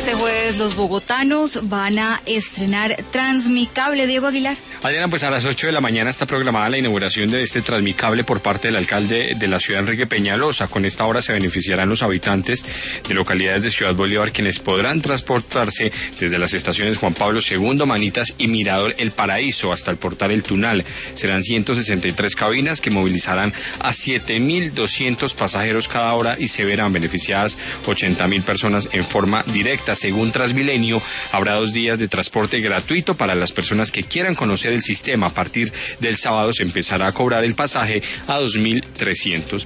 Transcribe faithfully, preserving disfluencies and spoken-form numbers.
Este jueves los bogotanos van a estrenar Transmicable. Diego Aguilar. Adriana, pues a las ocho de la mañana está programada la inauguración de este Transmicable por parte del alcalde de la ciudad, Enrique Peñalosa. Con esta obra se beneficiarán los habitantes de localidades de Ciudad Bolívar, quienes podrán transportarse desde las estaciones Juan Pablo segundo, Manitas y Mirador El Paraíso hasta el portal El Tunal. Serán ciento sesenta y tres cabinas que movilizarán a siete mil doscientos pasajeros cada hora y se verán beneficiadas ochenta mil personas en forma directa. Según Transmilenio, habrá dos días de transporte gratuito para las personas que quieran conocer el sistema. A partir del sábado se empezará a cobrar el pasaje a dos mil trescientos